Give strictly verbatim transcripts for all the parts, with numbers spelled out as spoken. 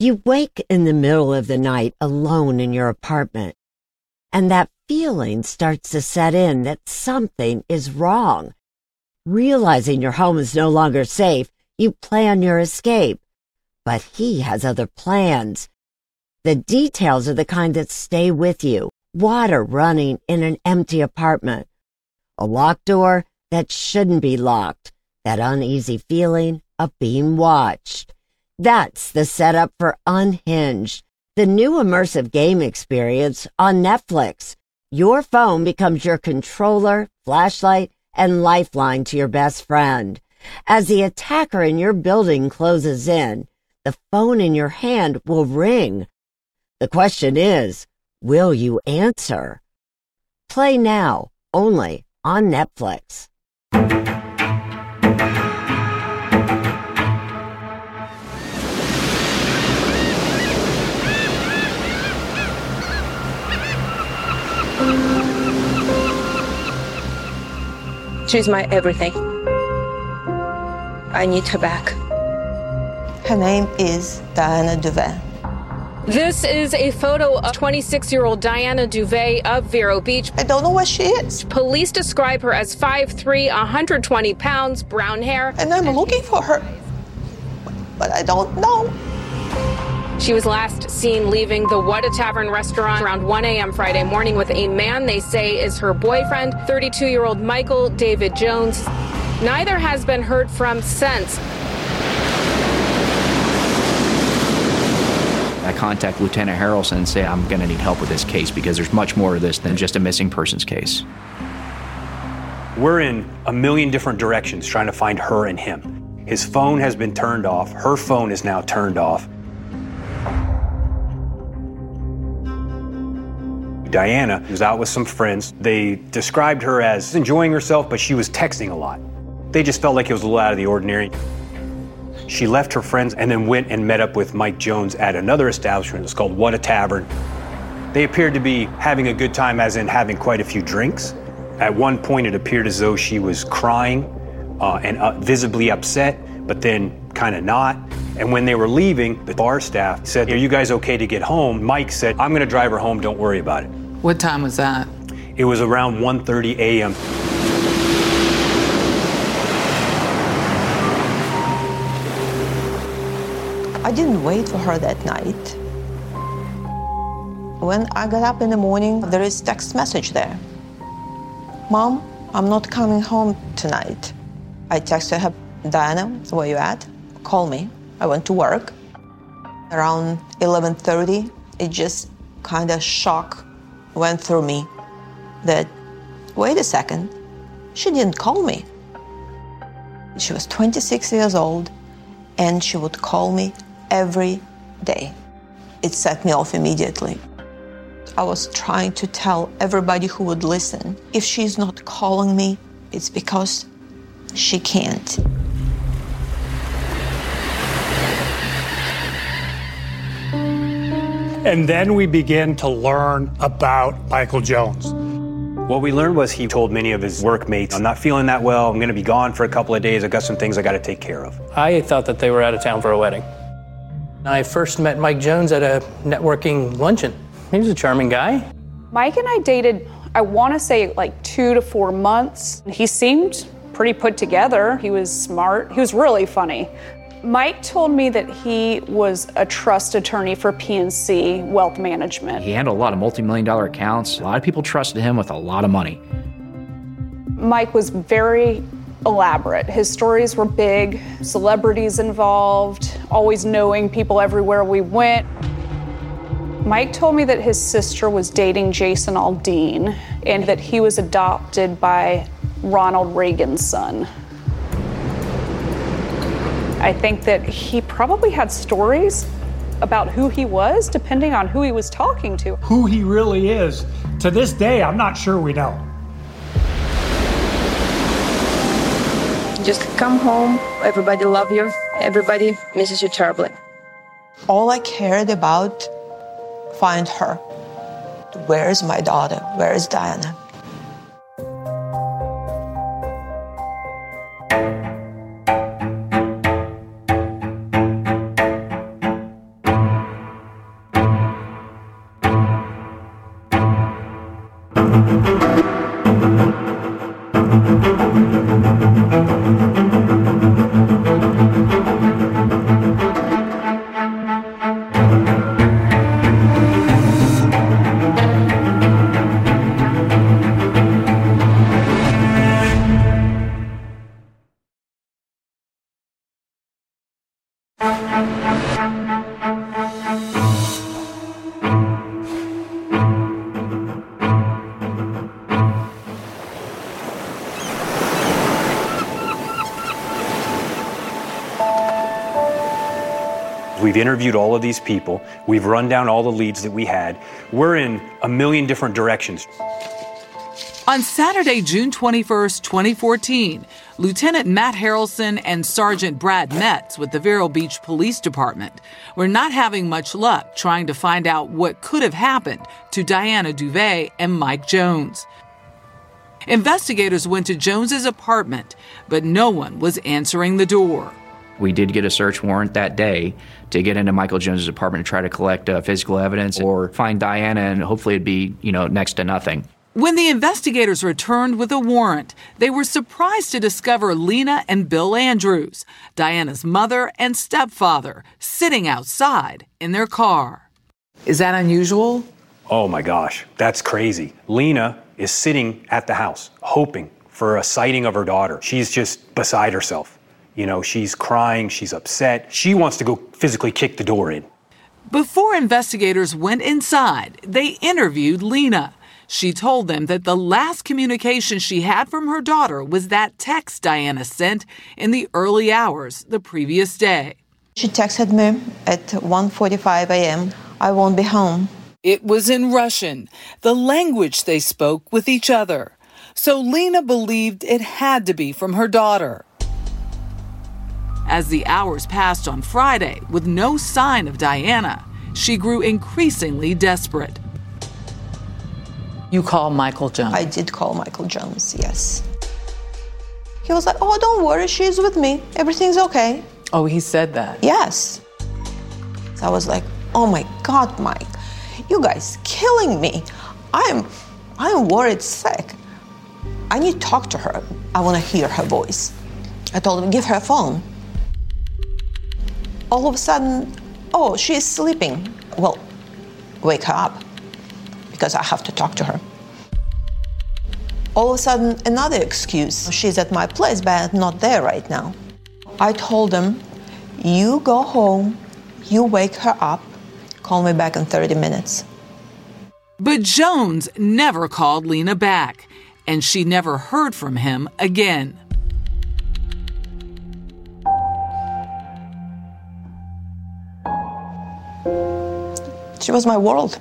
You wake in the middle of the night alone in your apartment, and that feeling starts to set in that something is wrong. Realizing your home is no longer safe, you plan your escape. But he has other plans. The details are the kind that stay with you. Water running in an empty apartment. A locked door that shouldn't be locked. That uneasy feeling of being watched. That's the setup for Unhinged, the new immersive game experience on Netflix. Your phone becomes your controller, flashlight, and lifeline to your best friend. As the attacker in your building closes in, the phone in your hand will ring. The question is, will you answer? Play now, only on Netflix. She's my everything. I need her back. Her name is Diana Duvay. This is a photo of twenty-six-year-old Diana Duvay of Vero Beach. I don't know where she is. Police describe her as five three, one hundred twenty pounds, brown hair. And I'm looking for her, but I don't know. She was last seen leaving the What a Tavern restaurant around one a.m. Friday morning with a man they say is her boyfriend, thirty-two-year-old Michael David Jones. Neither has been heard from since. I contact Lieutenant Harrelson and say I'm going to need help with this case because there's much more to this than just a missing persons case. We're in a million different directions trying to find her and him. His phone has been turned off. Her phone is now turned off. Diana was out with some friends. They described her as enjoying herself, but she was texting a lot. They just felt like it was a little out of the ordinary. She left her friends and then went and met up with Mike Jones at another establishment. It's called What a Tavern. They appeared to be having a good time, as in having quite a few drinks. At one point, it appeared as though she was crying uh, and uh, visibly upset, but then kind of not. And when they were leaving, the bar staff said, "Are you guys okay to get home?" Mike said, "I'm going to drive her home, don't worry about it." What time was that? It was around one thirty a.m. I didn't wait for her that night. When I got up in the morning, there is text message there. "Mom, I'm not coming home tonight." I texted her, "Diana, where you at? Call me." I went to work. Around eleven thirty, it just kind of shock went through me that, wait a second, she didn't call me. She was twenty-six years old, and she would call me every day. It set me off immediately. I was trying to tell everybody who would listen, if she's not calling me, it's because she can't. And then we began to learn about Michael Jones. What we learned was he told many of his workmates, "I'm not feeling that well. I'm going to be gone for a couple of days. I've got some things I got to take care of." I thought that they were out of town for a wedding. I first met Mike Jones at a networking luncheon. He was a charming guy. Mike and I dated, I want to say like two to four months. He seemed pretty put together. He was smart. He was really funny. Mike told me that he was a trust attorney for P N C Wealth Management. He handled a lot of multi-million dollar accounts. A lot of people trusted him with a lot of money. Mike was very elaborate. His stories were big, celebrities involved, always knowing people everywhere we went. Mike told me that his sister was dating Jason Aldean and that he was adopted by Ronald Reagan's son. I think that he probably had stories about who he was, depending on who he was talking to. Who he really is, to this day, I'm not sure we know. Just come home. Everybody love you. Everybody misses you terribly. All I cared about, find her. Where is my daughter? Where is Diana? We've interviewed all of these people. We've run down all the leads that we had. We're in a million different directions. On Saturday, June twenty-first, twenty fourteen, Lieutenant Matt Harrelson and Sergeant Brad Metz with the Vero Beach Police Department were not having much luck trying to find out what could have happened to Diana Duvay and Mike Jones. Investigators went to Jones's apartment, but no one was answering the door. We did get a search warrant that day to get into Michael Jones's apartment to try to collect uh, physical evidence or find Diana, and hopefully it'd be, you know, next to nothing. When the investigators returned with a warrant, they were surprised to discover Lena and Bill Andrews, Diana's mother and stepfather, sitting outside in their car. Is that unusual? Oh my gosh, that's crazy. Lena is sitting at the house, hoping for a sighting of her daughter. She's just beside herself. You know, she's crying, she's upset. She wants to go physically kick the door in. Before investigators went inside, they interviewed Lena. She told them that the last communication she had from her daughter was that text Diana sent in the early hours the previous day. She texted me at one forty-five a.m., I won't be home. It was in Russian, the language they spoke with each other. So Lena believed it had to be from her daughter. As the hours passed on Friday with no sign of Diana, she grew increasingly desperate. You called Michael Jones? I did call Michael Jones, yes. He was like, oh, don't worry, she's with me. Everything's okay. Oh, he said that? Yes. So I was like, oh my God, Mike, you guys killing me. I'm, I'm worried sick. I need to talk to her. I want to hear her voice. I told him, give her a phone. All of a sudden, oh, she's sleeping. Well, wake her up, because I have to talk to her. All of a sudden, another excuse. She's at my place, but not there right now. I told him, you go home, you wake her up, call me back in thirty minutes. But Jones never called Lena back, and she never heard from him again. She was my world.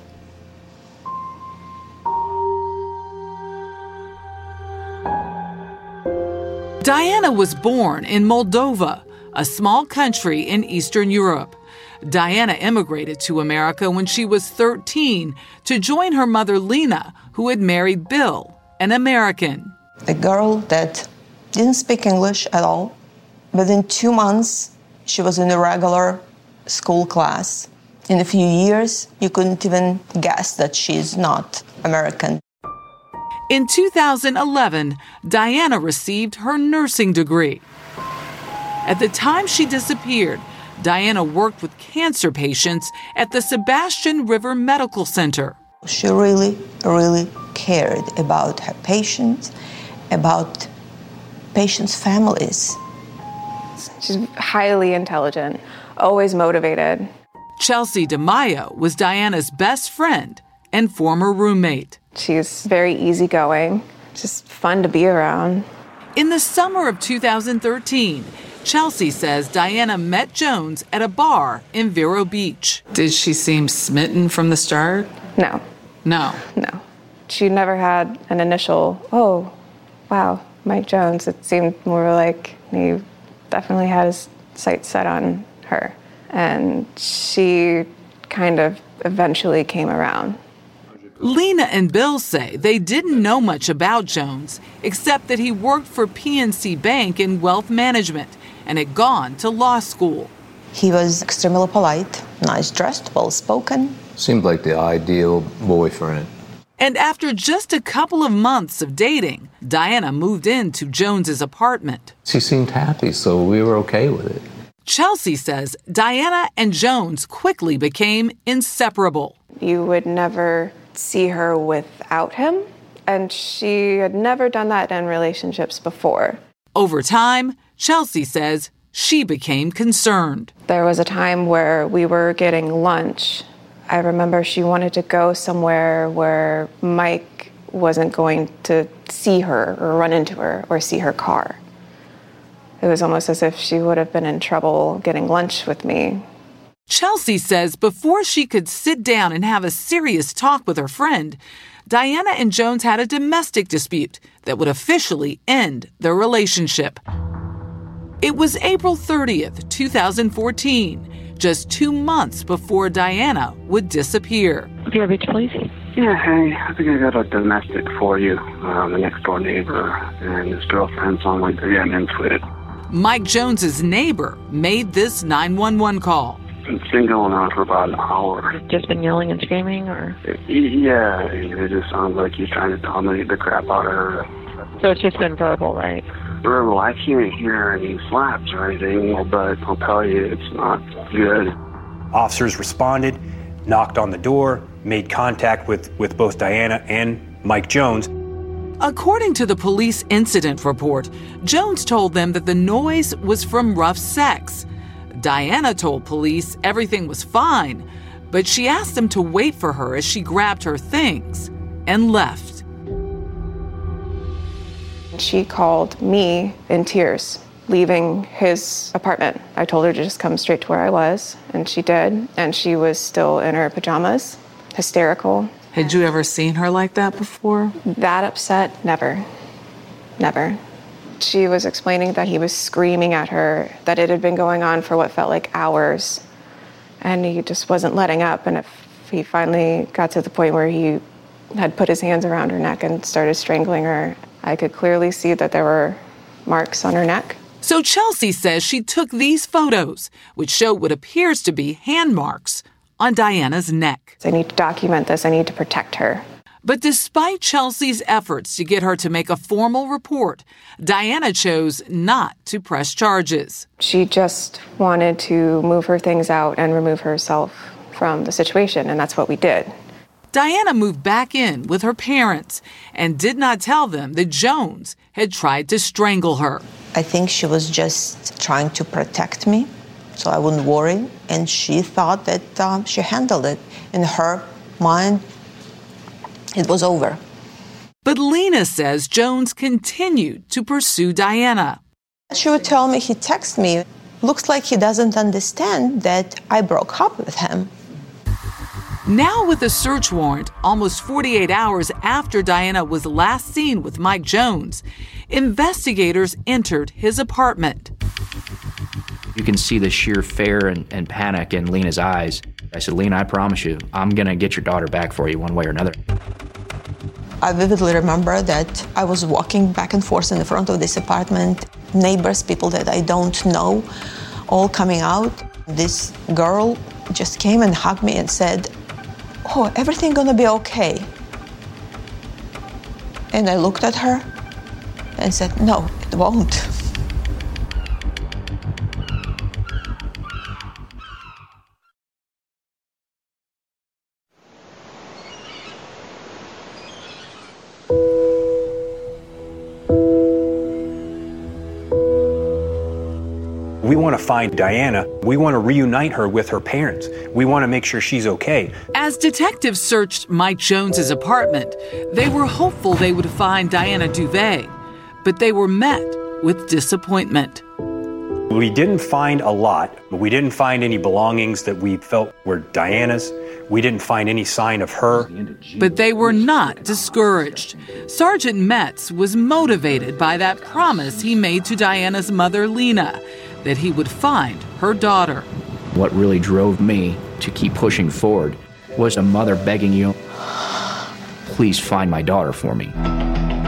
Diana was born in Moldova, a small country in Eastern Europe. Diana immigrated to America when she was thirteen to join her mother Lena, who had married Bill, an American. A girl that didn't speak English at all. Within two months, she was in a regular school class. In a few years, you couldn't even guess that she's not American. In two thousand eleven, Diana received her nursing degree. At the time she disappeared, Diana worked with cancer patients at the Sebastian River Medical Center. She really, really cared about her patients, about patients' families. She's highly intelligent, always motivated. Chelsea DeMaio was Diana's best friend and former roommate. She's very easygoing, just fun to be around. In the summer of two thousand thirteen, Chelsea says Diana met Jones at a bar in Vero Beach. Did she seem smitten from the start? No. No? No. She never had an initial, oh, wow, Mike Jones. It seemed more like he definitely had his sights set on her. And she kind of eventually came around. Lena and Bill say they didn't know much about Jones, except that he worked for P N C Bank in wealth management and had gone to law school. He was extremely polite, nice dressed, well-spoken. Seemed like the ideal boyfriend. And after just a couple of months of dating, Diana moved into Jones's apartment. She seemed happy, so we were okay with it. Chelsea says Diana and Jones quickly became inseparable. You would never see her without him, and she had never done that in relationships before. Over time, Chelsea says she became concerned. There was a time where we were getting lunch. I remember she wanted to go somewhere where Mike wasn't going to see her or run into her or see her car. It was almost as if she would have been in trouble getting lunch with me. Chelsea says before she could sit down and have a serious talk with her friend, Diana and Jones had a domestic dispute that would officially end their relationship. It was April thirtieth, two thousand fourteen, just two months before Diana would disappear. Vero Beach Police? Yeah, hey, I think I got a domestic for you. Uh, the next door neighbor and his girlfriend's on like they're getting into it. Mike Jones's neighbor made this nine one one call. It's been going on for about an hour. Just been yelling and screaming, or? Yeah, it just sounds like he's trying to dominate the crap out of her. So it's just been verbal, right? Verbal. I can't hear any slaps or anything, but I'll tell you, it's not good. Officers responded, knocked on the door, made contact with, with both Diana and Mike Jones. According to the police incident report, Jones told them that the noise was from rough sex. Diana told police everything was fine, but she asked them to wait for her as she grabbed her things and left. She called me in tears, leaving his apartment. I told her to just come straight to where I was, and she did. And she was still in her pajamas, hysterical. Had you ever seen her like that before? That upset? Never. Never. She was explaining that he was screaming at her, that it had been going on for what felt like hours, and he just wasn't letting up. And if he finally got to the point where he had put his hands around her neck and started strangling her, I could clearly see that there were marks on her neck. So Chelsea says she took these photos, which show what appears to be hand marks on Diana's neck. I need to document this. I need to protect her. But despite Chelsea's efforts to get her to make a formal report, Diana chose not to press charges. She just wanted to move her things out and remove herself from the situation, and that's what we did. Diana moved back in with her parents and did not tell them that Jones had tried to strangle her. I think she was just trying to protect me so I wouldn't worry, and she thought that um, she handled it. In her mind, it was over. But Lena says Jones continued to pursue Diana. She would tell me, he texted me, looks like he doesn't understand that I broke up with him. Now with a search warrant, almost forty-eight hours after Diana was last seen with Mike Jones, investigators entered his apartment. You can see the sheer fear and, and panic in Lena's eyes. I said, Lena, I promise you, I'm going to get your daughter back for you one way or another. I vividly remember that I was walking back and forth in the front of this apartment, neighbors, people that I don't know, all coming out. This girl just came and hugged me and said, oh, everything gonna be okay. And I looked at her and said, no, it won't. We want to find Diana. We want to reunite her with her parents. We want to make sure she's okay. As detectives searched Mike Jones's apartment, they were hopeful they would find Diana Duvet, but they were met with disappointment. We didn't find a lot, but we didn't find any belongings that we felt were Diana's. We didn't find any sign of her. But they were not discouraged. Sergeant Metz was motivated by that promise he made to Diana's mother, Lena, that he would find her daughter. What really drove me to keep pushing forward was a mother begging you, please find my daughter for me.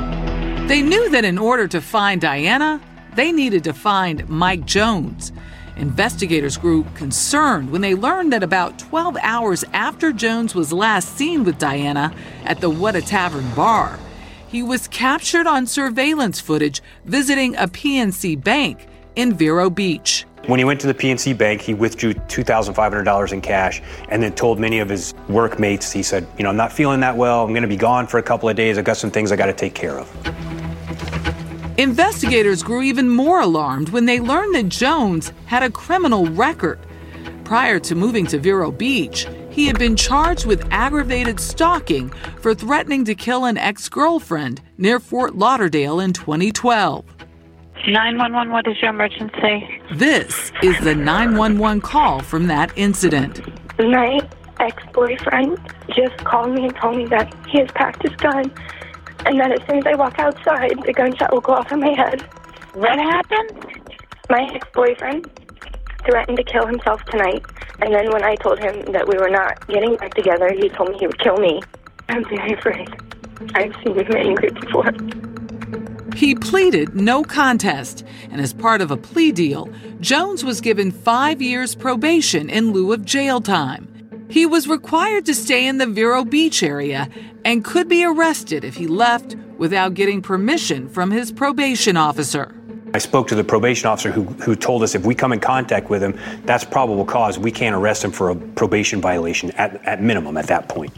They knew that in order to find Diana, they needed to find Mike Jones. Investigators grew concerned when they learned that about twelve hours after Jones was last seen with Diana at the What a Tavern bar, he was captured on surveillance footage visiting a P N C bank in Vero Beach. When he went to the P N C bank, he withdrew two thousand five hundred dollars in cash and then told many of his workmates, he said, you know, I'm not feeling that well. I'm going to be gone for a couple of days. I've got some things I got to take care of. Investigators grew even more alarmed when they learned that Jones had a criminal record. Prior to moving to Vero Beach, he had been charged with aggravated stalking for threatening to kill an ex-girlfriend near Fort Lauderdale in twenty twelve. nine one one, what is your emergency? This is the nine one one call from that incident. My ex-boyfriend just called me and told me that he has packed his gun and that as soon as I walk outside, the gunshot will go off in my head. What happened? My ex-boyfriend threatened to kill himself tonight, and then when I told him that we were not getting back together, he told me he would kill me. I'm very afraid. I've seen him angry before. He pleaded no contest, and as part of a plea deal, Jones was given five years probation in lieu of jail time. He was required to stay in the Vero Beach area and could be arrested if he left without getting permission from his probation officer. I spoke to the probation officer who, who told us if we come in contact with him, that's probable cause. We can't arrest him for a probation violation at, at minimum at that point.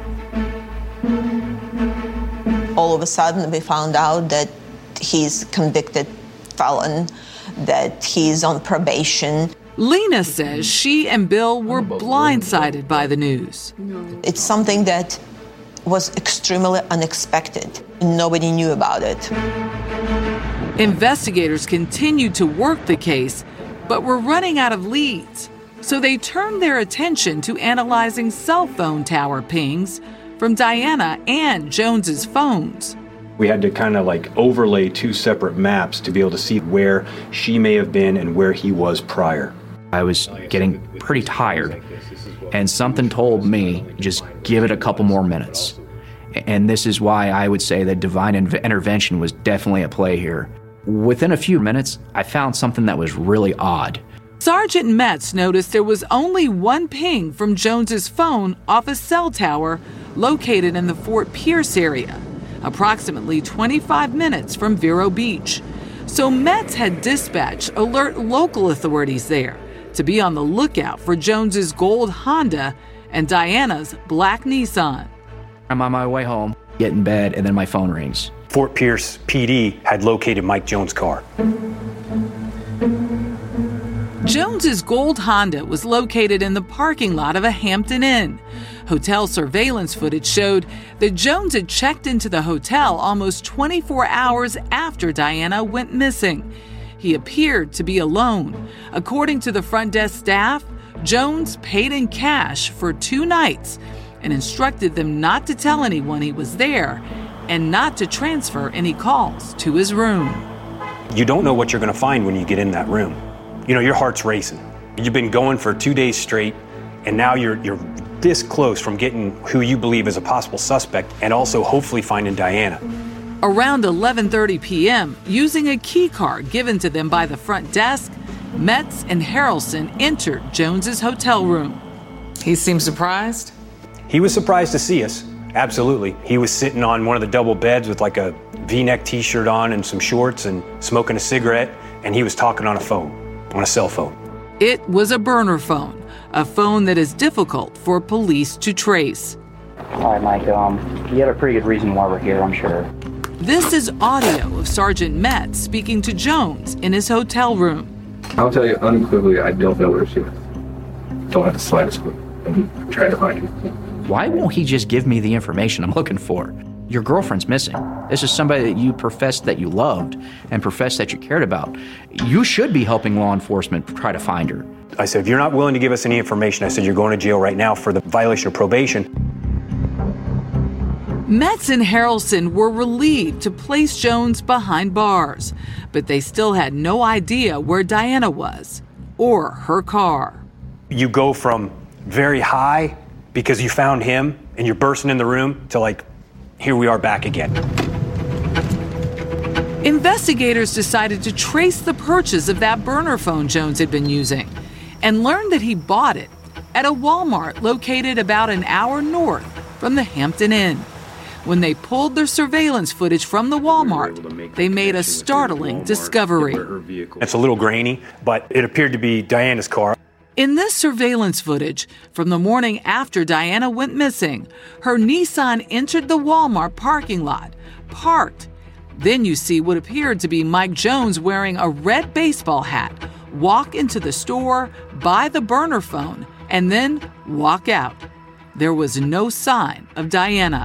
All of a sudden, we found out that he's a convicted felon, that he's on probation. Lena says she and Bill were blindsided by the news. It's something that was extremely unexpected. Nobody knew about it. Investigators continued to work the case, but were running out of leads. So they turned their attention to analyzing cell phone tower pings from Diana and Jones's phones. We had to kind of like overlay two separate maps to be able to see where she may have been and where he was prior. I was getting pretty tired, and something told me, just give it a couple more minutes. And this is why I would say that divine inv- intervention was definitely at play here. Within a few minutes, I found something that was really odd. Sergeant Metz noticed there was only one ping from Jones's phone off a cell tower located in the Fort Pierce area, approximately twenty-five minutes from Vero Beach. So Metz had dispatched alert local authorities there to be on the lookout for Jones's gold Honda and Diana's black Nissan. I'm on my way home, get in bed, and then my phone rings. Fort Pierce P D had located Mike Jones' car. Jones's gold Honda was located in the parking lot of a Hampton Inn. Hotel surveillance footage showed that Jones had checked into the hotel almost twenty-four hours after Diana went missing. He appeared to be alone. According to the front desk staff, Jones paid in cash for two nights and instructed them not to tell anyone he was there and not to transfer any calls to his room. You don't know what you're going to find when you get in that room. You know, your heart's racing. You've been going for two days straight, and now you're you're this close from getting who you believe is a possible suspect and also hopefully finding Diana. Around eleven thirty p.m., using a key card given to them by the front desk, Metz and Harrelson entered Jones's hotel room. He seemed surprised? He was surprised to see us, absolutely. He was sitting on one of the double beds with like a V-neck t-shirt on and some shorts and smoking a cigarette, and he was talking on a phone, on a cell phone. It was a burner phone, a phone that is difficult for police to trace. All right, Mike, um, you have a pretty good reason why we're here, I'm sure. This is audio of Sergeant Metz speaking to Jones in his hotel room. I'll tell you unequivocally, I don't know where she is. Don't have the slightest clue. I'm trying to find her. Why won't he just give me the information I'm looking for? Your girlfriend's missing. This is somebody that you professed that you loved and professed that you cared about. You should be helping law enforcement try to find her. I said, if you're not willing to give us any information, I said, you're going to jail right now for the violation of probation. Metz and Harrelson were relieved to place Jones behind bars, but they still had no idea where Diana was or her car. You go from very high because you found him and you're bursting in the room to like, here we are back again. Investigators decided to trace the purchase of that burner phone Jones had been using and learned that he bought it at a Walmart located about an hour north from the Hampton Inn. When they pulled their surveillance footage from the Walmart, they made a startling discovery. It's a little grainy, but it appeared to be Diana's car. In this surveillance footage from the morning after Diana went missing, her Nissan entered the Walmart parking lot, parked. Then you see what appeared to be Mike Jones wearing a red baseball hat, walk into the store, buy the burner phone, and then walk out. There was no sign of Diana.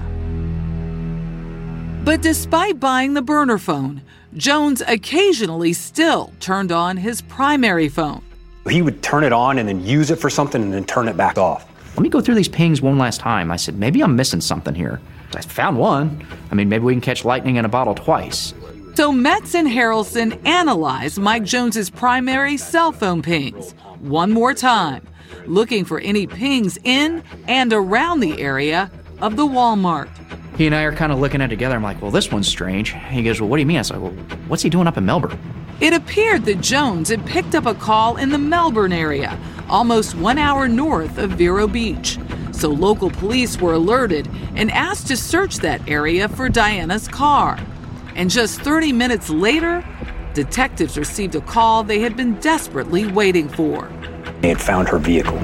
But despite buying the burner phone, Jones occasionally still turned on his primary phone. He would turn it on and then use it for something and then turn it back off. Let me go through these pings one last time. I said, maybe I'm missing something here. I found one. I mean, maybe we can catch lightning in a bottle twice. So Metz and Harrelson analyzed Mike Jones's primary cell phone pings one more time, looking for any pings in and around the area of the Walmart. He and I are kind of looking at it together. I'm like, well, this one's strange. He goes, well, what do you mean? I said, well, what's he doing up in Melbourne? It appeared that Jones had picked up a call in the Melbourne area, almost one hour north of Vero Beach. So local police were alerted and asked to search that area for Diana's car. And just thirty minutes later, detectives received a call they had been desperately waiting for. They had found her vehicle.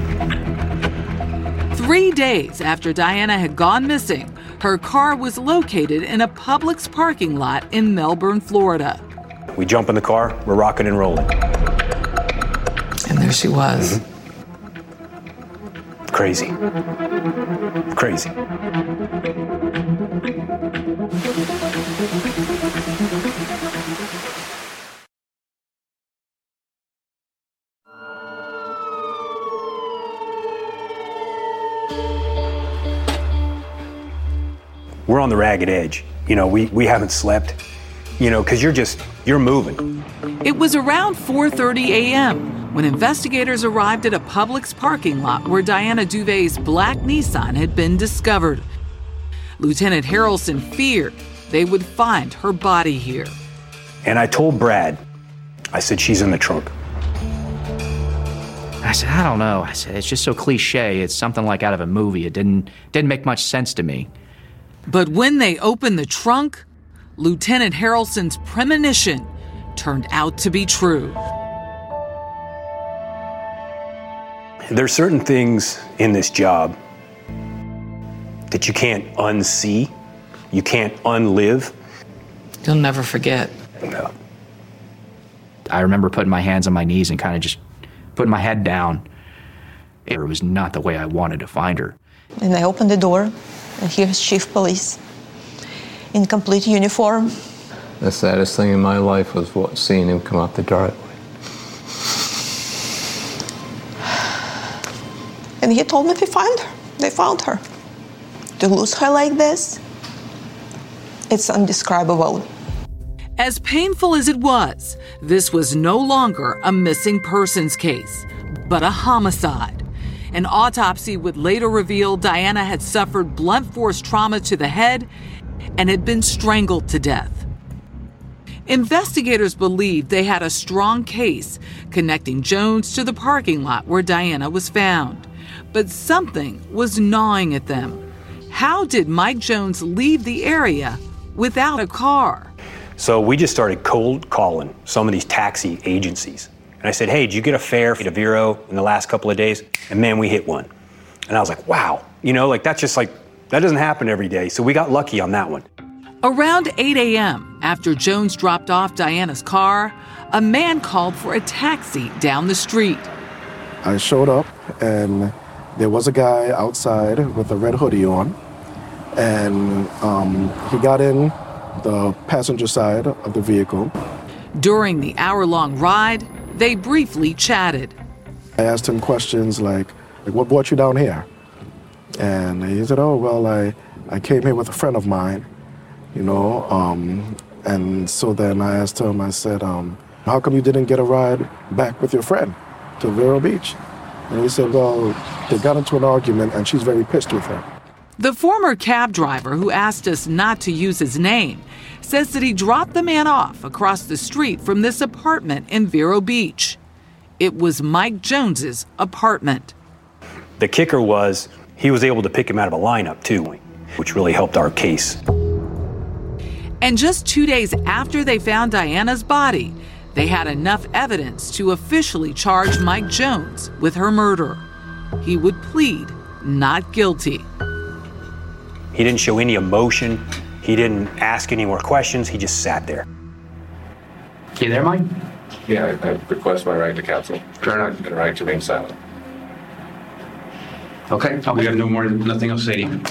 Three days after Diana had gone missing, her car was located in a Publix parking lot in Melbourne, Florida. We jump in the car, we're rocking and rolling. And there she was. Mm-hmm. Crazy. Crazy. We're on the ragged edge. You know, we, we haven't slept, you know, because you're just, you're moving. It was around four thirty a.m. when investigators arrived at a Publix parking lot where Diana Duvay's black Nissan had been discovered. Lieutenant Harrelson feared they would find her body here. And I told Brad, I said, she's in the trunk. I said, I don't know. I said, it's just so cliche. It's something like out of a movie. It didn't didn't make much sense to me. But when they opened the trunk, Lieutenant Harrelson's premonition turned out to be true. There's certain things in this job that you can't unsee, you can't unlive. You'll never forget. No. I remember putting my hands on my knees and kind of just putting my head down. It was not the way I wanted to find her. And I opened the door, and here's Chief Police in complete uniform. The saddest thing in my life was what, seeing him come out the driveway. And he told me they found her. They found her. To lose her like this, it's indescribable. As painful as it was, this was no longer a missing persons case, but a homicide. An autopsy would later reveal Diana had suffered blunt force trauma to the head and had been strangled to death. Investigators believed they had a strong case connecting Jones to the parking lot where Diana was found. But something was gnawing at them. How did Mike Jones leave the area without a car? So we just started cold calling some of these taxi agencies. And I said, hey, did you get a fare to Vero in the last couple of days? And man, we hit one. And I was like, wow, you know, like that's just like, that doesn't happen every day. So we got lucky on that one. Around eight a.m., after Jones dropped off Diana's car, a man called for a taxi down the street. I showed up and there was a guy outside with a red hoodie on. And um, he got in the passenger side of the vehicle. During the hour-long ride, they briefly chatted. I asked him questions like, like, what brought you down here? And he said, oh, well, I, I came here with a friend of mine, you know. Um, and so then I asked him, I said, um, how come you didn't get a ride back with your friend to Vero Beach? And he said, well, they got into an argument and she's very pissed with her. The former cab driver who asked us not to use his name says that he dropped the man off across the street from this apartment in Vero Beach. It was Mike Jones's apartment. The kicker was he was able to pick him out of a lineup too, which really helped our case. And just two days after they found Diana's body, they had enough evidence to officially charge Mike Jones with her murder. He would plead not guilty. He didn't show any emotion. He didn't ask any more questions. He just sat there. You there, Mike? Yeah, I, I request my right to counsel. Turn on the right to remain silent. Okay, we got no more, nothing else to say to you.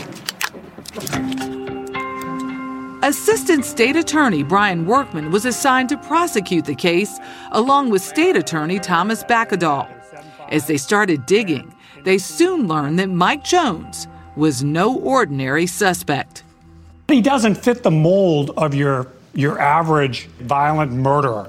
Assistant State Attorney Brian Workman was assigned to prosecute the case along with State Attorney Thomas Bakadal. As they started digging, they soon learned that Mike Jones was no ordinary suspect. He doesn't fit the mold of your, your average violent murderer.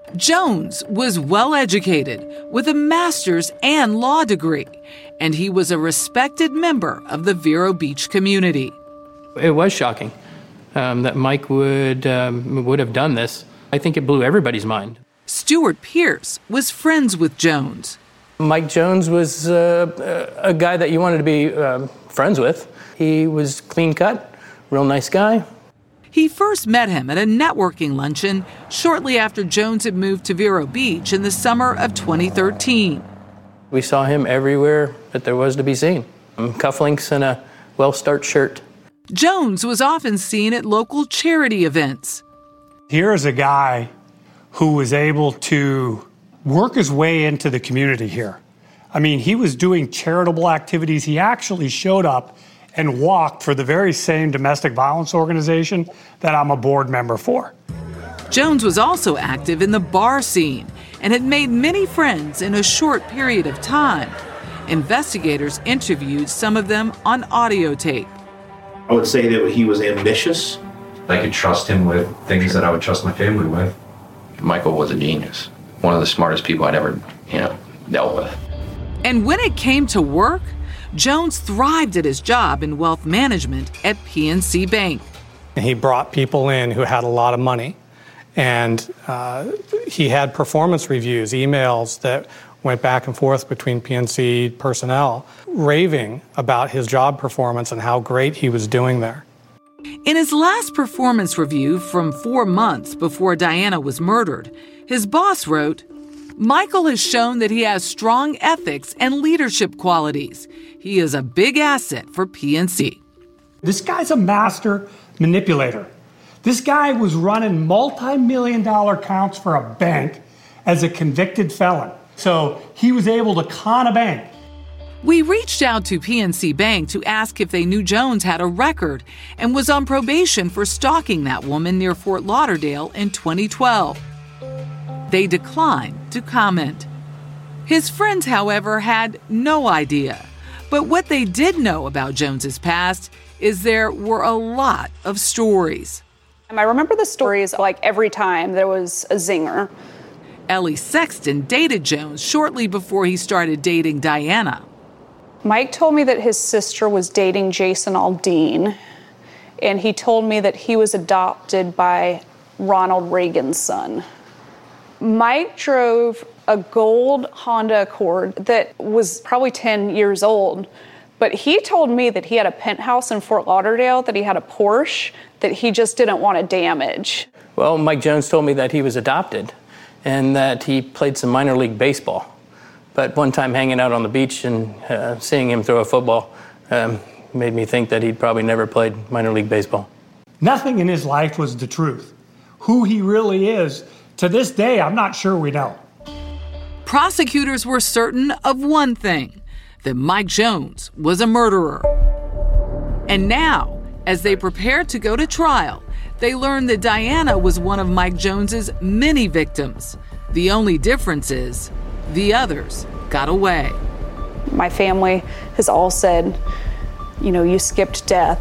Jones was well-educated with a master's and law degree, and he was a respected member of the Vero Beach community. It was shocking um, that Mike would, um, would have done this. I think it blew everybody's mind. Stuart Pierce was friends with Jones. Mike Jones was uh, a guy that you wanted to be uh, friends with. He was clean-cut, real nice guy. He first met him at a networking luncheon shortly after Jones had moved to Vero Beach in the summer of twenty thirteen. We saw him everywhere that there was to be seen. Cufflinks and a well-starched shirt. Jones was often seen at local charity events. Here is a guy who was able to work his way into the community here. I mean, he was doing charitable activities. He actually showed up and walked for the very same domestic violence organization that I'm a board member for. Jones was also active in the bar scene and had made many friends in a short period of time. Investigators interviewed some of them on audio tape. I would say that he was ambitious. I could trust him with things that I would trust my family with. Michael was a genius. One of the smartest people I'd ever, you know, dealt with. And when it came to work, Jones thrived at his job in wealth management at P N C Bank. He brought people in who had a lot of money, and uh, he had performance reviews, emails that went back and forth between P N C personnel, raving about his job performance and how great he was doing there. In his last performance review from four months before Diana was murdered, his boss wrote, "Michael has shown that he has strong ethics and leadership qualities. He is a big asset for P N C." This guy's a master manipulator. This guy was running multi-million dollar accounts for a bank as a convicted felon. So he was able to con a bank. We reached out to P N C Bank to ask if they knew Jones had a record and was on probation for stalking that woman near Fort Lauderdale in twenty twelve. They declined to comment. His friends, however, had no idea. But what they did know about Jones's past is there were a lot of stories. I remember the stories like every time there was a zinger. Ellie Sexton dated Jones shortly before he started dating Diana. Mike told me that his sister was dating Jason Aldean, and he told me that he was adopted by Ronald Reagan's son. Mike drove a gold Honda Accord that was probably ten years old, but he told me that he had a penthouse in Fort Lauderdale, that he had a Porsche, that he just didn't want to damage. Well, Mike Jones told me that he was adopted and that he played some minor league baseball. But one time hanging out on the beach and uh, seeing him throw a football um, made me think that he'd probably never played minor league baseball. Nothing in his life was the truth. Who he really is, to this day, I'm not sure we know. Prosecutors were certain of one thing, that Mike Jones was a murderer. And now, as they prepared to go to trial, they learned that Diana was one of Mike Jones's many victims. The only difference is the others got away. My family has all said, you know, you skipped death.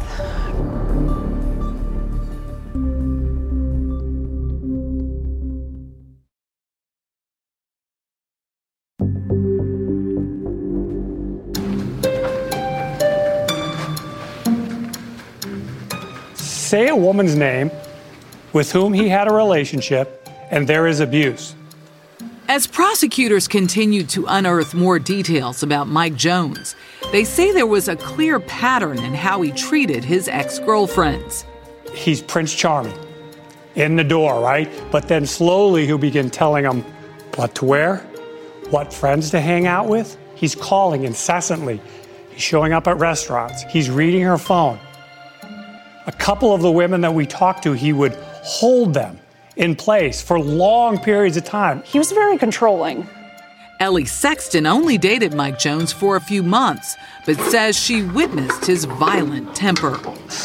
say a woman's name with whom he had a relationship, and there is abuse. As prosecutors continued to unearth more details about Mike Jones, they say there was a clear pattern in how he treated his ex-girlfriends. He's Prince Charming in the door, right? But then slowly he'll begin telling them what to wear, what friends to hang out with. He's calling incessantly. He's showing up at restaurants. He's reading her phone. A couple of the women that we talked to, he would hold them in place for long periods of time. He was very controlling. Ellie Sexton only dated Mike Jones for a few months, but says she witnessed his violent temper.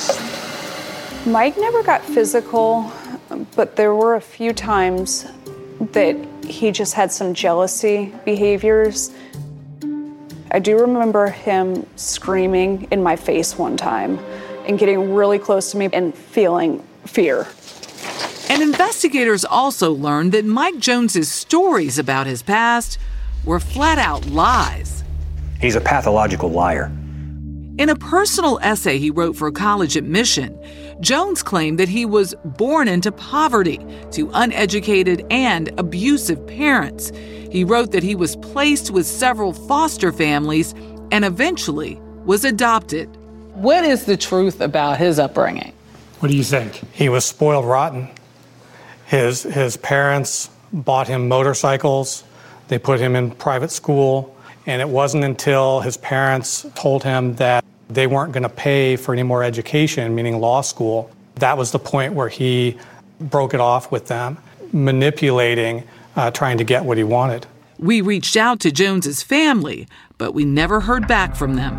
Mike never got physical, but there were a few times that he just had some jealousy behaviors. I do remember him screaming in my face one time and getting really close to me and feeling fear. And investigators also learned that Mike Jones's stories about his past were flat-out lies. He's a pathological liar. In a personal essay he wrote for college admission, Jones claimed that he was born into poverty to uneducated and abusive parents. He wrote that he was placed with several foster families and eventually was adopted. What is the truth about his upbringing? What do you think? He was spoiled rotten. His, his parents bought him motorcycles. They put him in private school. And it wasn't until his parents told him that they weren't going to pay for any more education, meaning law school, that was the point where he broke it off with them, manipulating, uh, trying to get what he wanted. We reached out to Jones's family, but we never heard back from them.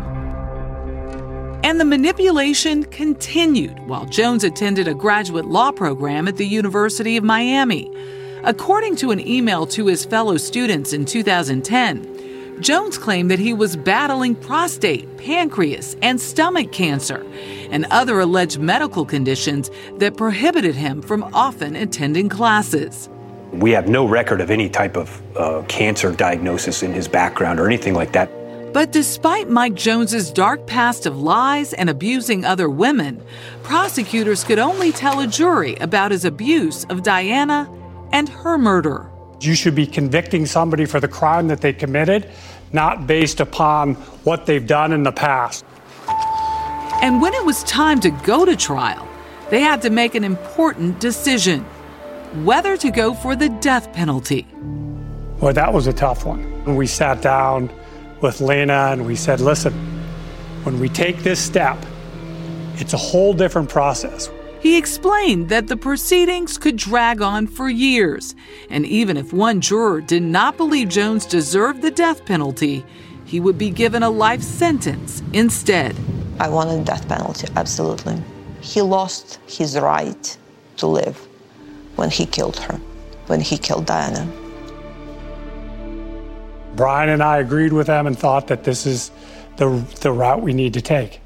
And the manipulation continued while Jones attended a graduate law program at the University of Miami. According to an email to his fellow students in two thousand ten, Jones claimed that he was battling prostate, pancreas, and stomach cancer, and other alleged medical conditions that prohibited him from often attending classes. We have no record of any type of uh, cancer diagnosis in his background or anything like that. But despite Mike Jones's dark past of lies and abusing other women, prosecutors could only tell a jury about his abuse of Diana and her murder. You should be convicting somebody for the crime that they committed, not based upon what they've done in the past. And when it was time to go to trial, they had to make an important decision: whether to go for the death penalty. Well, that was a tough one. We sat down with Lena and we said, listen, when we take this step, it's a whole different process. He explained that the proceedings could drag on for years, and even if one juror did not believe Jones deserved the death penalty, he would be given a life sentence instead. I wanted death penalty, absolutely. He lost his right to live when he killed her, when he killed Diana. Brian and I agreed with them and thought that this is the, the route we need to take.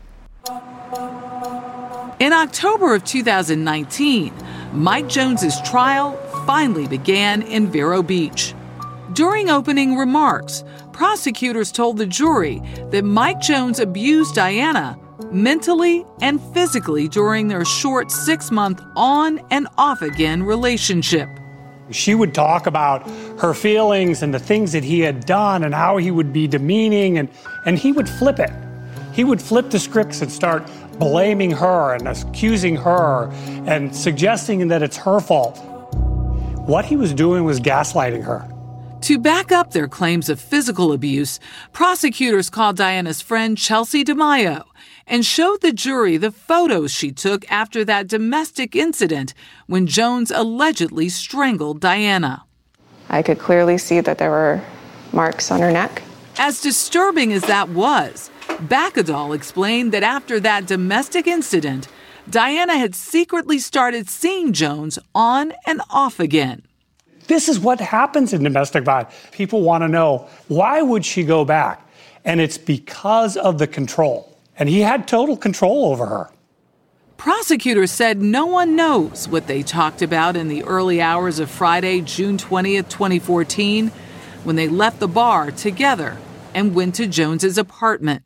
In October of two thousand nineteen, Mike Jones's trial finally began in Vero Beach. During opening remarks, prosecutors told the jury that Mike Jones abused Diana mentally and physically during their short six-month on and off-again relationship. She would talk about her feelings and the things that he had done and how he would be demeaning, and, and he would flip it. He would flip the scripts and start blaming her and accusing her and suggesting that it's her fault. What he was doing was gaslighting her. To back up their claims of physical abuse, prosecutors called Diana's friend Chelsea DeMaio and showed the jury the photos she took after that domestic incident when Jones allegedly strangled Diana. I could clearly see that there were marks on her neck. As disturbing as that was, Bakkedahl explained that after that domestic incident, Diana had secretly started seeing Jones on and off again. This is what happens in domestic violence. People want to know, why would she go back? And it's because of the control. And he had total control over her. Prosecutors said no one knows what they talked about in the early hours of Friday, June twentieth, twenty fourteen, when they left the bar together and went to Jones's apartment.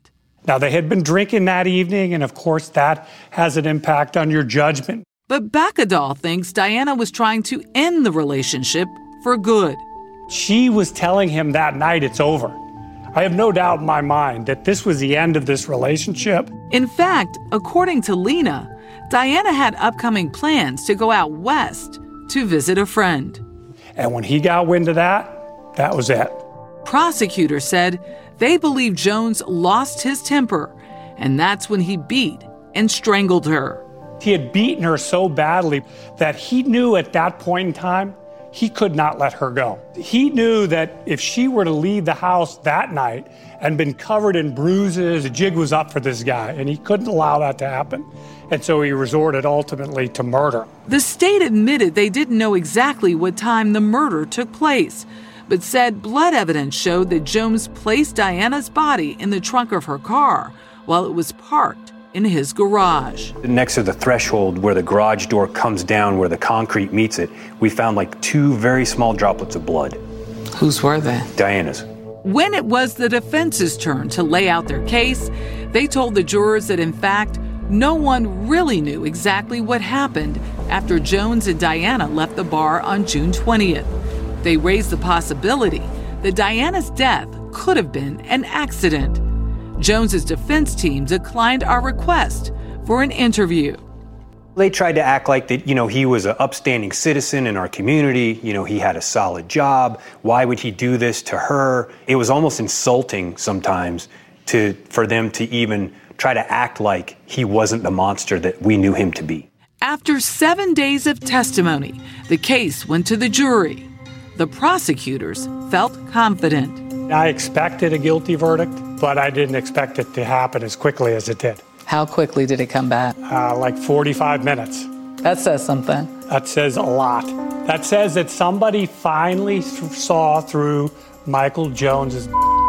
Now, they had been drinking that evening, and of course, that has an impact on your judgment. But Bakkedahl thinks Diana was trying to end the relationship for good. She was telling him that night it's over. I have no doubt in my mind that this was the end of this relationship. In fact, according to Lena, Diana had upcoming plans to go out west to visit a friend. And when he got wind of that, that was it. Prosecutors said they believe Jones lost his temper, and that's when he beat and strangled her. He had beaten her so badly that he knew at that point in time he could not let her go. He knew that if she were to leave the house that night and been covered in bruises, the jig was up for this guy, and he couldn't allow that to happen. And so he resorted ultimately to murder. The state admitted they didn't know exactly what time the murder took place, but said blood evidence showed that Jones placed Diana's body in the trunk of her car while it was parked in his garage. Next to the threshold where the garage door comes down, where the concrete meets it, we found like two very small droplets of blood. Whose were they? Diana's. When it was the defense's turn to lay out their case, they told the jurors that in fact, no one really knew exactly what happened after Jones and Diana left the bar on June twentieth. They raised the possibility that Diana's death could have been an accident. Jones's defense team declined our request for an interview. They tried to act like that, you know, he was an upstanding citizen in our community. You know, he had a solid job. Why would he do this to her? It was almost insulting sometimes to for them to even try to act like he wasn't the monster that we knew him to be. After seven days of testimony, the case went to the jury. The prosecutors felt confident. I expected a guilty verdict, but I didn't expect it to happen as quickly as it did. How quickly did it come back? Uh, like forty-five minutes. That says something. That says a lot. That says that somebody finally th- saw through Michael Jones's.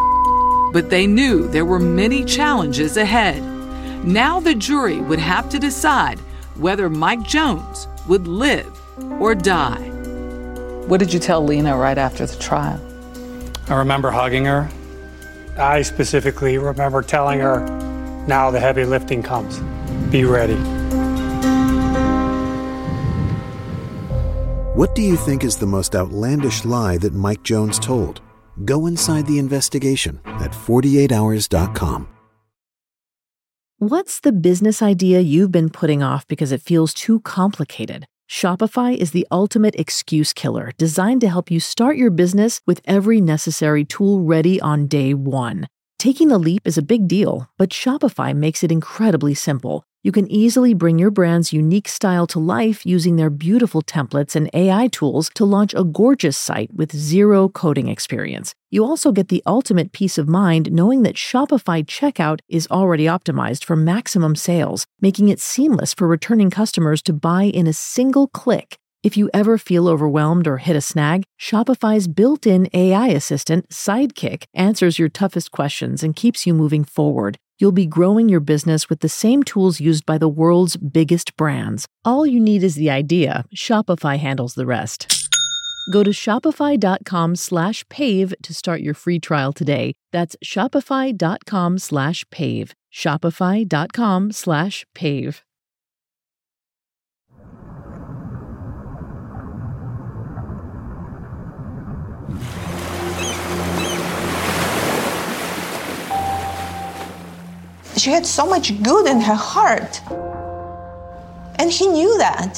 But they knew there were many challenges ahead. Now the jury would have to decide whether Mike Jones would live or die. What did you tell Lena right after the trial? I remember hugging her. I specifically remember telling her, now the heavy lifting comes. Be ready. What do you think is the most outlandish lie that Mike Jones told? Go inside the investigation at forty-eight hours dot com. What's the business idea you've been putting off because it feels too complicated? Shopify is the ultimate excuse killer, designed to help you start your business with every necessary tool ready on day one. Taking the leap is a big deal, but Shopify makes it incredibly simple. You can easily bring your brand's unique style to life using their beautiful templates and A I tools to launch a gorgeous site with zero coding experience. You also get the ultimate peace of mind knowing that Shopify checkout is already optimized for maximum sales, making it seamless for returning customers to buy in a single click. If you ever feel overwhelmed or hit a snag, Shopify's built-in A I assistant, Sidekick, answers your toughest questions and keeps you moving forward. You'll be growing your business with the same tools used by the world's biggest brands. All you need is the idea. Shopify handles the rest. Go to shopify.com slash pave to start your free trial today. That's shopify.com slash pave. Shopify.com slash pave. She had so much good in her heart. And he knew that.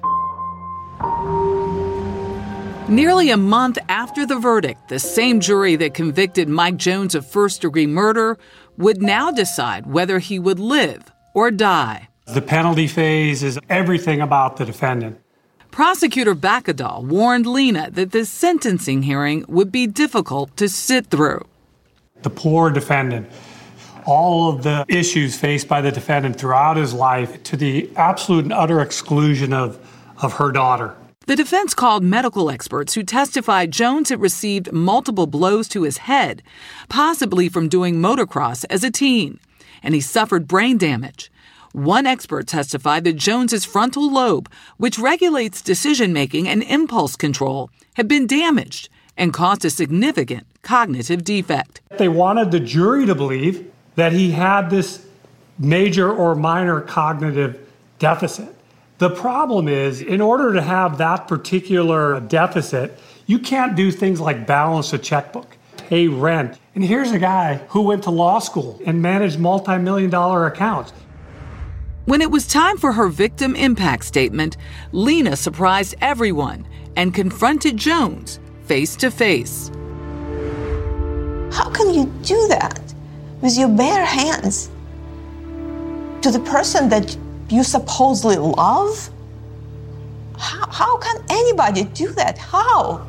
Nearly a month after the verdict, the same jury that convicted Mike Jones of first-degree murder would now decide whether he would live or die. The penalty phase is everything about the defendant. Prosecutor Bakkedahl warned Lena that the sentencing hearing would be difficult to sit through. The poor defendant. All of the issues faced by the defendant throughout his life to the absolute and utter exclusion of, of her daughter. The defense called medical experts who testified Jones had received multiple blows to his head, possibly from doing motocross as a teen, and he suffered brain damage. One expert testified that Jones's frontal lobe, which regulates decision-making and impulse control, had been damaged and caused a significant cognitive defect. They wanted the jury to believe that he had this major or minor cognitive deficit. The problem is, in order to have that particular deficit, you can't do things like balance a checkbook, pay rent. And here's a guy who went to law school and managed multi-million dollar accounts. When it was time for her victim impact statement, Lena surprised everyone and confronted Jones face to face. How can you do that with your bare hands to the person that you supposedly love? How, how can anybody do that? How?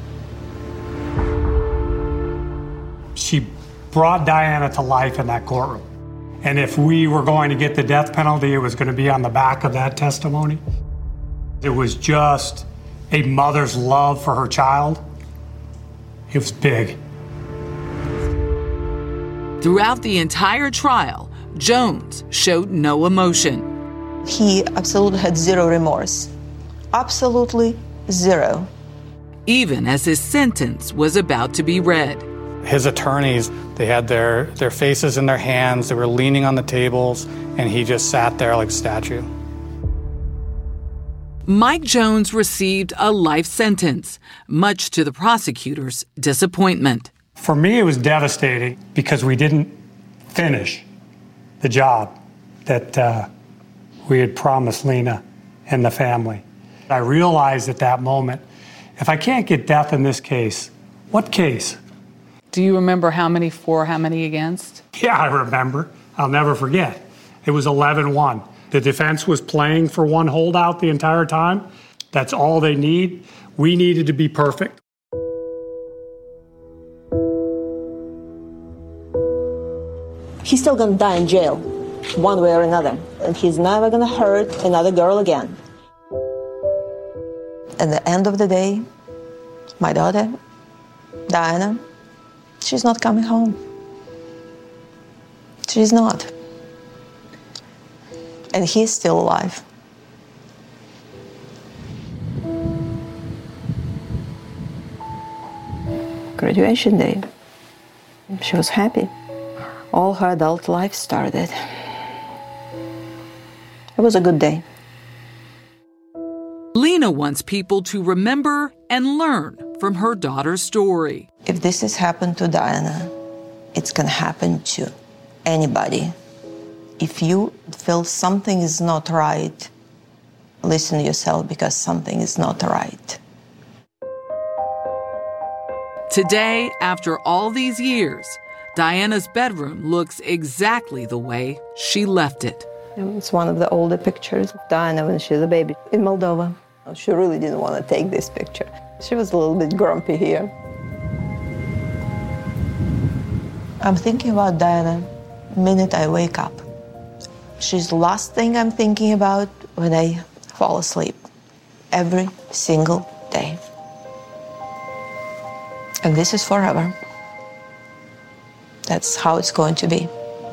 She brought Diana to life in that courtroom. And if we were going to get the death penalty, it was going to be on the back of that testimony. It was just a mother's love for her child. It was big. Throughout the entire trial, Jones showed no emotion. He absolutely had zero remorse. Absolutely zero. Even as his sentence was about to be read. His attorneys, they had their, their faces in their hands, they were leaning on the tables, and he just sat there like a statue. Mike Jones received a life sentence, much to the prosecutor's disappointment. For me, it was devastating because we didn't finish the job that uh, we had promised Lena and the family. I realized at that moment, if I can't get death in this case, what case? Do you remember how many for, how many against? Yeah, I remember. I'll never forget. It was eleven one. The defense was playing for one holdout the entire time. That's all they need. We needed to be perfect. He's still gonna die in jail, one way or another. And he's never gonna hurt another girl again. At the end of the day, my daughter, Diana, she's not coming home. She's not. And he's still alive. Graduation day. She was happy. All her adult life started. It was a good day. Lena wants people to remember and learn from her daughter's story. If this has happened to Diana, it's gonna happen to anybody. If you feel something is not right, listen to yourself because something is not right. Today, after all these years, Diana's bedroom looks exactly the way she left it. It's one of the older pictures of Diana when she was a baby in Moldova. She really didn't want to take this picture. She was a little bit grumpy here. I'm thinking about Diana the minute I wake up. She's the last thing I'm thinking about when I fall asleep. Every single day. And this is forever. That's how it's going to be.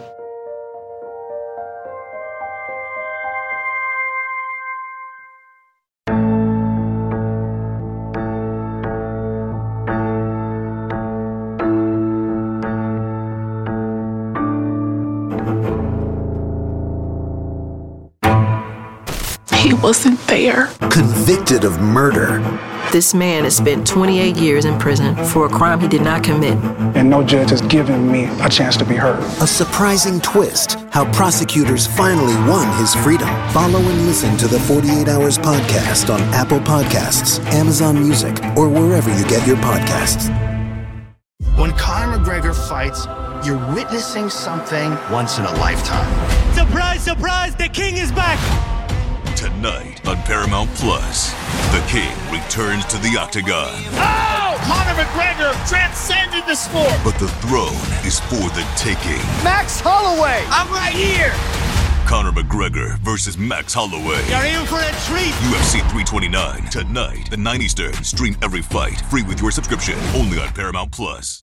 He wasn't there. Convicted of murder. This man has spent twenty-eight years in prison for a crime he did not commit. And no judge has given me a chance to be heard. A surprising twist, how prosecutors finally won his freedom. Follow and listen to the forty-eight hours podcast on Apple Podcasts, Amazon Music, or wherever you get your podcasts. When Conor McGregor fights, you're witnessing something once in a lifetime. Surprise, surprise, the king is back! Tonight on Paramount Plus, the King returns to the octagon. Oh! Conor McGregor transcended the sport! But the throne is for the taking. Max Holloway! I'm right here! Conor McGregor versus Max Holloway. You're in for a treat! U F C three twenty-nine, tonight at nine Eastern. Stream every fight, free with your subscription, only on Paramount Plus.